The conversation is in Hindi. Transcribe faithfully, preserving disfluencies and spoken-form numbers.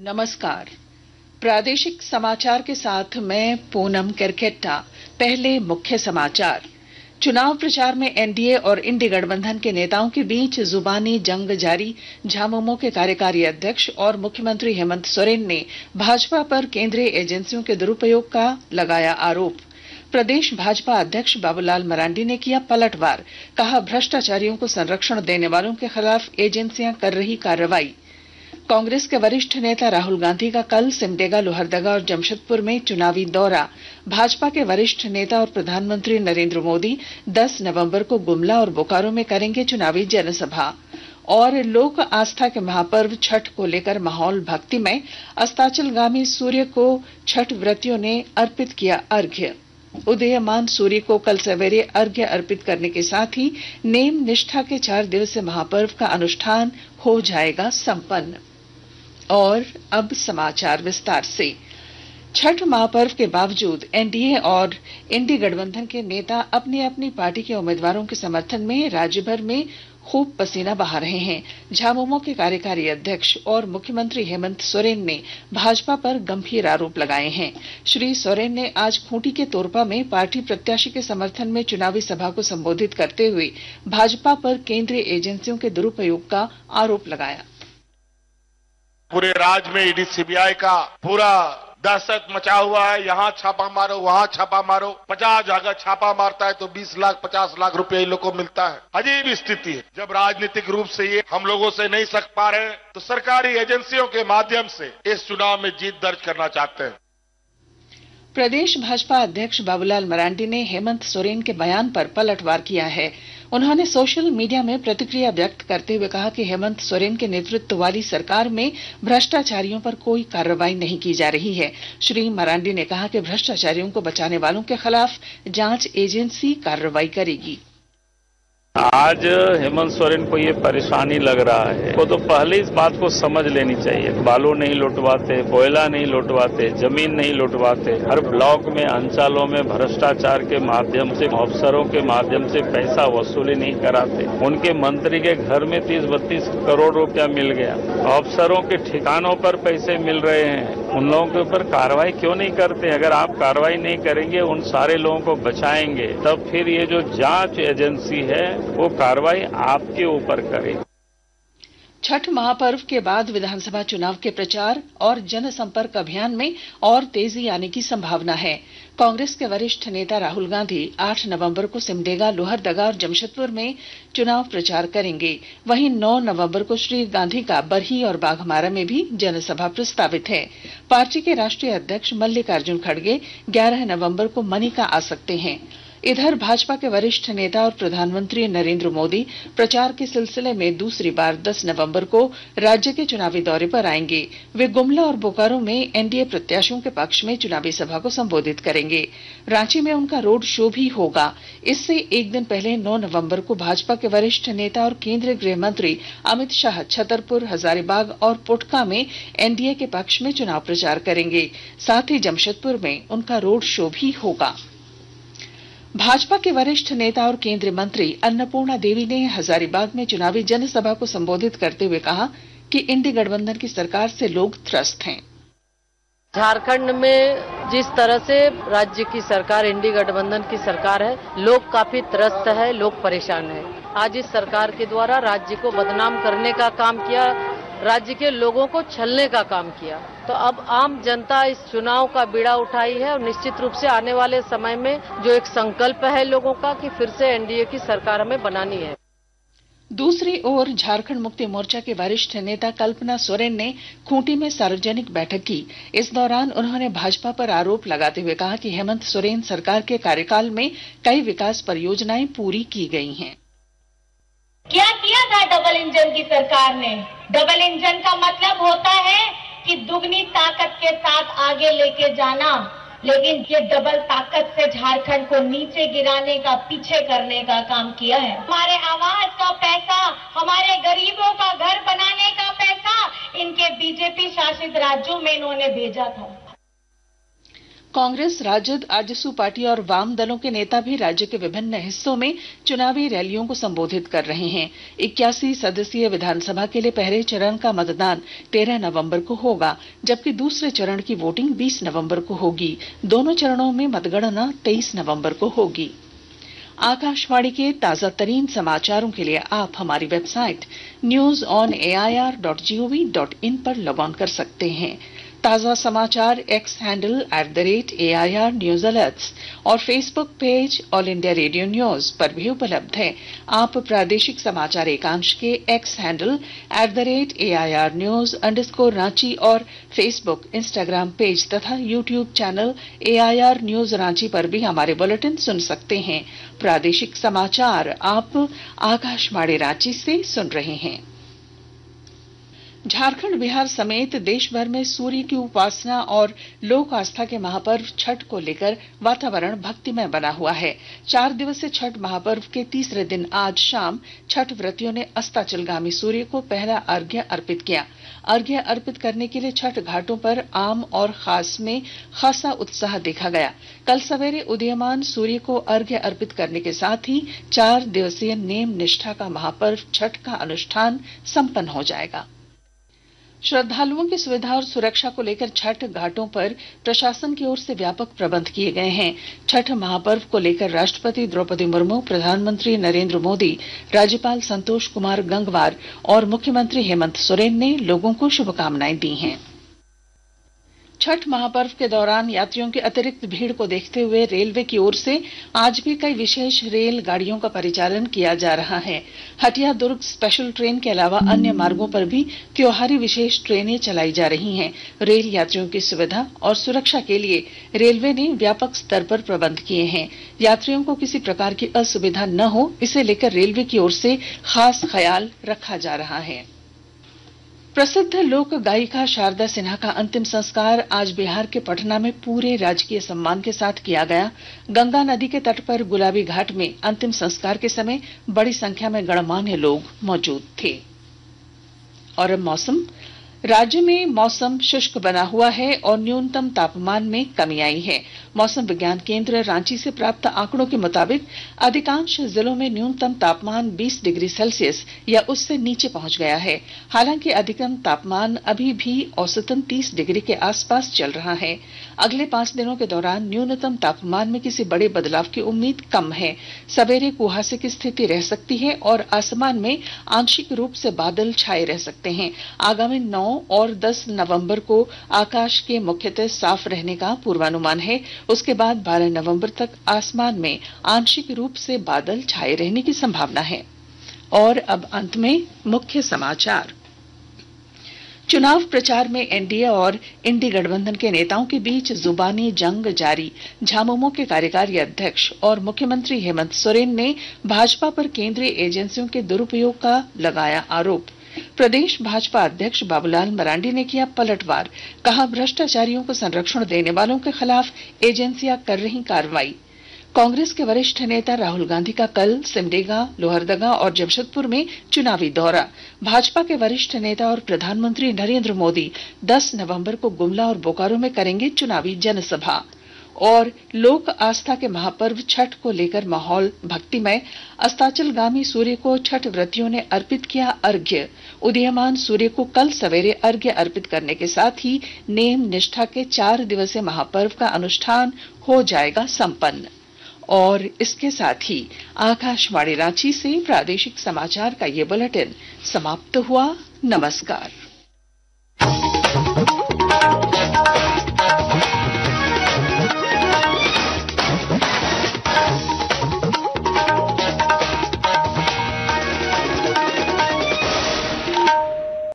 नमस्कार। प्रादेशिक समाचार के साथ मैं पूनम केरकेट्टा। पहले मुख्य समाचार। चुनाव प्रचार में एनडीए और इंडी गठबंधन के नेताओं के बीच जुबानी जंग जारी। झामुमो के कार्यकारी अध्यक्ष और मुख्यमंत्री हेमंत सोरेन ने भाजपा पर केंद्रीय एजेंसियों के दुरुपयोग का लगाया आरोप। प्रदेश भाजपा अध्यक्ष बाबूलाल मरांडी ने किया पलटवार। कहा, भ्रष्टाचारियों को संरक्षण देने वालों के खिलाफ एजेंसियां कर रही कार्रवाई। कांग्रेस के वरिष्ठ नेता राहुल गांधी का कल सिमडेगा, लोहरदगा और जमशेदपुर में चुनावी दौरा। भाजपा के वरिष्ठ नेता और प्रधानमंत्री नरेंद्र मोदी दस नवंबर को गुमला और बोकारो में करेंगे चुनावी जनसभा। और लोक आस्था के महापर्व छठ को लेकर माहौल भक्तिमय। अस्ताचलगामी सूर्य को छठ व्रतियों ने अर्पित किया अर्घ्य। उदयमान सूर्य को कल सवेरे अर्घ्य अर्पित करने के साथ ही नेम निष्ठा के चार दिवसीय महापर्व का अनुष्ठान हो जाएगा संपन्न। और अब समाचार विस्तार से। छठ महापर्व के बावजूद एनडीए और इंडी गठबंधन के नेता अपनी अपनी पार्टी के उम्मीदवारों के समर्थन में राज्य भर में खूब पसीना बहा रहे हैं। झामुमो के कार्यकारी अध्यक्ष और मुख्यमंत्री हेमंत सोरेन ने भाजपा पर गंभीर आरोप लगाए हैं। श्री सोरेन ने आज खूंटी के तोरपा में पार्टी प्रत्याशी के समर्थन में चुनावी सभा को संबोधित करते हुए भाजपा पर केंद्रीय एजेंसियों के दुरुपयोग का आरोप लगाया। पूरे राज्य में ईडी सीबीआई का पूरा दहशत मचा हुआ है। यहाँ छापा मारो, वहाँ छापा मारो। पचास जगह छापा मारता है तो बीस लाख पचास लाख रुपए इन लोगों को मिलता है। अजीब स्थिति है। जब राजनीतिक रूप से ये हम लोगों से नहीं सक पा रहे तो सरकारी एजेंसियों के माध्यम से इस चुनाव में जीत दर्ज करना चाहते हैं। प्रदेश भाजपा अध्यक्ष बाबूलाल मरांडी ने हेमंत सोरेन के बयान पर पलटवार किया है। उन्होंने सोशल मीडिया में प्रतिक्रिया व्यक्त करते हुए कहा कि हेमंत सोरेन के नेतृत्व वाली सरकार में भ्रष्टाचारियों पर कोई कार्रवाई नहीं की जा रही है। श्री मरांडी ने कहा कि भ्रष्टाचारियों को बचाने वालों के खिलाफ जांच एजेंसी कार्रवाई करेगी। आज हेमंत सोरेन को ये परेशानी लग रहा है, वो तो पहले इस बात को समझ लेनी चाहिए। बालू नहीं लुटवाते, कोयला नहीं लुटवाते, जमीन नहीं लुटवाते, हर ब्लॉक में अंचलों में भ्रष्टाचार के माध्यम से, अफसरों के माध्यम से पैसा वसूली नहीं कराते। उनके मंत्री के घर में तीस बत्तीस करोड़ रुपया मिल गया, अफसरों के ठिकानों पर पैसे मिल रहे हैं। उन लोगों के ऊपर कार्रवाई क्यों नहीं करते? अगर आप कार्रवाई नहीं करेंगे, उन सारे लोगों को बचाएंगे, तब फिर ये जो जांच एजेंसी है वो कार्रवाई आपके ऊपर करे। छठ महापर्व के बाद विधानसभा चुनाव के प्रचार और जनसंपर्क अभियान में और तेजी आने की संभावना है। कांग्रेस के वरिष्ठ नेता राहुल गांधी आठ नवंबर को सिमडेगा, लोहरदगा और जमशेदपुर में चुनाव प्रचार करेंगे। वहीं नौ नवंबर को श्री गांधी का बरही और बाघमारा में भी जनसभा प्रस्तावित है। पार्टी के राष्ट्रीय अध्यक्ष मल्लिकार्जुन खड़गे ग्यारह नवंबर को मनिका आ सकते हैं। इधर भाजपा के वरिष्ठ नेता और प्रधानमंत्री नरेंद्र मोदी प्रचार के सिलसिले में दूसरी बार दस नवंबर को राज्य के चुनावी दौरे पर आएंगे। वे गुमला और बोकारो में एनडीए प्रत्याशियों के पक्ष में चुनावी सभा को संबोधित करेंगे। रांची में उनका रोड शो भी होगा। इससे एक दिन पहले नौ नवंबर को भाजपा के वरिष्ठ नेता और केंद्रीय गृह मंत्री अमित शाह छतरपुर, हजारीबाग और पोटका में एनडीए के पक्ष में चुनाव प्रचार करेंगे। साथ ही जमशेदपुर में उनका रोड शो भी होगा। भाजपा के वरिष्ठ नेता और केंद्रीय मंत्री अन्नपूर्णा देवी ने हजारीबाग में चुनावी जनसभा को संबोधित करते हुए कहा कि इंडी गठबंधन की सरकार से लोग त्रस्त हैं। झारखंड में जिस तरह से राज्य की सरकार इंडी गठबंधन की सरकार है, लोग काफी त्रस्त है, लोग परेशान है। आज इस सरकार के द्वारा राज्य को बदनाम करने का काम किया, राज्य के लोगों को छलने का काम किया। तो अब आम जनता इस चुनाव का बीड़ा उठाई है और निश्चित रूप से आने वाले समय में जो एक संकल्प है लोगों का कि फिर से एनडीए की सरकार हमें बनानी है। दूसरी ओर झारखंड मुक्ति मोर्चा के वरिष्ठ नेता कल्पना सोरेन ने खूंटी में सार्वजनिक बैठक की। इस दौरान उन्होंने भाजपा पर आरोप लगाते हुए कहा कि हेमंत सोरेन सरकार के कार्यकाल में कई विकास परियोजनाएं पूरी की गई हैं। क्या किया था डबल इंजन की सरकार ने? डबल इंजन का मतलब होता है कि दुगनी ताकत के साथ आगे लेके जाना, लेकिन ये डबल ताकत से झारखंड को नीचे गिराने का, पीछे करने का काम किया है। हमारे आवास का पैसा, हमारे गरीबों का घर बनाने का पैसा इनके बीजेपी शासित राज्यों में इन्होंने भेजा था। कांग्रेस, राजद, आजसू पार्टी और वाम दलों के नेता भी राज्य के विभिन्न हिस्सों में चुनावी रैलियों को संबोधित कर रहे हैं। इक्यासी सदस्यीय विधानसभा के लिए पहले चरण का मतदान तेरह नवंबर को होगा, जबकि दूसरे चरण की वोटिंग बीस नवंबर को होगी। दोनों चरणों में मतगणना तेईस नवंबर को होगी। आकाशवाणी के ताजा तरीन समाचारों के लिए आप हमारी website news on A I R dot G O V dot in पर लॉग ऑन कर सकते हैं। ताजा समाचार X handle at the rate A I R news alerts और Facebook page All India Radio news पर भी उपलब्ध है। आप प्रादेशिक समाचार एकांश के X handle at the rate A I R news underscore Ranchi और फेसबुक, इंस्टाग्राम पेज तथा YouTube channel A I R news Ranchi पर भी हमारे बुलेटिन सुन सकते हैं। प्रादेशिक समाचार आप आकाशवाणी रांची से सुन रहे हैं। झारखंड, बिहार समेत देश भर में सूर्य की उपासना और लोक आस्था के महापर्व छठ को लेकर वातावरण भक्तिमय बना हुआ है। चार दिवसीय छठ महापर्व के तीसरे दिन आज शाम छठ व्रतियों ने अस्ताचलगामी सूर्य को पहला अर्घ्य अर्पित किया। अर्घ्य अर्पित करने के लिए छठ घाटों पर आम और खास में खासा उत्साह देखा गया। कल सवेरे उदीयमान सूर्य को अर्घ्य अर्पित करने के साथ ही चार दिवसीय नेम निष्ठा का महापर्व छठ का अनुष्ठान संपन्न हो जाएगा। श्रद्धालुओं की सुविधा और सुरक्षा को लेकर छठ घाटों पर प्रशासन की ओर से व्यापक प्रबंध किए गए हैं। छठ महापर्व को लेकर राष्ट्रपति द्रौपदी मुर्मू, प्रधानमंत्री नरेंद्र मोदी, राज्यपाल संतोष कुमार गंगवार और मुख्यमंत्री हेमंत सोरेन ने लोगों को शुभकामनाएं दी हैं। छठ महापर्व के दौरान यात्रियों की अतिरिक्त भीड़ को देखते हुए रेलवे की ओर से आज भी कई विशेष रेल गाड़ियों का परिचालन किया जा रहा है। हटिया दुर्ग स्पेशल ट्रेन के अलावा अन्य मार्गों पर भी त्योहारी विशेष ट्रेनें चलाई जा रही हैं। रेल यात्रियों की सुविधा और सुरक्षा के लिए रेलवे ने व्यापक स्तर पर प्रबंध किए हैं। यात्रियों को किसी प्रकार की असुविधा न हो, इसे लेकर रेलवे की ओर से खास ख्याल रखा जा रहा है। प्रसिद्ध लोक गायिका शारदा सिन्हा का अंतिम संस्कार आज बिहार के पटना में पूरे राजकीय सम्मान के साथ किया गया। गंगा नदी के तट पर गुलाबी घाट में अंतिम संस्कार के समय बड़ी संख्या में गणमान्य लोग मौजूद थे। और अब मौसम। राज्य में मौसम शुष्क बना हुआ है और न्यूनतम तापमान में कमी आई है। मौसम विज्ञान केंद्र रांची से प्राप्त आंकड़ों के मुताबिक अधिकांश जिलों में न्यूनतम तापमान बीस डिग्री सेल्सियस या उससे नीचे पहुंच गया है। हालांकि अधिकतम तापमान अभी भी औसतन तीस डिग्री के आसपास चल रहा है। अगले पांच दिनों के दौरान न्यूनतम तापमान में किसी बड़े बदलाव की उम्मीद कम है। सवेरे कुहासे की स्थिति रह सकती है और आसमान में आंशिक रूप से बादल छाए रह सकते हैं। आगामी नौ और दस नवंबर को आकाश के मुख्यतः साफ रहने का पूर्वानुमान है। उसके बाद बारह नवंबर तक आसमान में आंशिक रूप से बादल छाए रहने की संभावना है। और अब अंत में मुख्य समाचार। चुनाव प्रचार में एन डी ए और इंडी गठबंधन के नेताओं के बीच जुबानी जंग जारी। झामुमो के कार्यकारी अध्यक्ष और मुख्यमंत्री हेमंत सोरेन ने भाजपा पर केंद्रीय एजेंसियों के दुरुपयोग का लगाया आरोप। प्रदेश भाजपा अध्यक्ष बाबूलाल मरांडी ने किया पलटवार, कहा भ्रष्टाचारियों को संरक्षण देने वालों के खिलाफ एजेंसियां कर रही कार्रवाई। कांग्रेस के वरिष्ठ नेता राहुल गांधी का कल सिमडेगा, लोहरदगा और जमशेदपुर में चुनावी दौरा। भाजपा के वरिष्ठ नेता और प्रधानमंत्री नरेंद्र मोदी दस नवंबर को गुमला और बोकारो में करेंगे चुनावी जनसभा। और लोक आस्था के महापर्व छठ को लेकर माहौल भक्तिमय। अस्ताचलगामी सूर्य को छठ व्रतियों ने अर्पित किया अर्घ्य। उदीयमान सूर्य को कल सवेरे अर्घ्य अर्पित करने के साथ ही नेम निष्ठा के चार दिवसीय महापर्व का अनुष्ठान हो जाएगा संपन्न। और इसके साथ ही आकाशवाणी रांची से प्रादेशिक समाचार का ये बुलेटिन समाप्त हुआ। नमस्कार।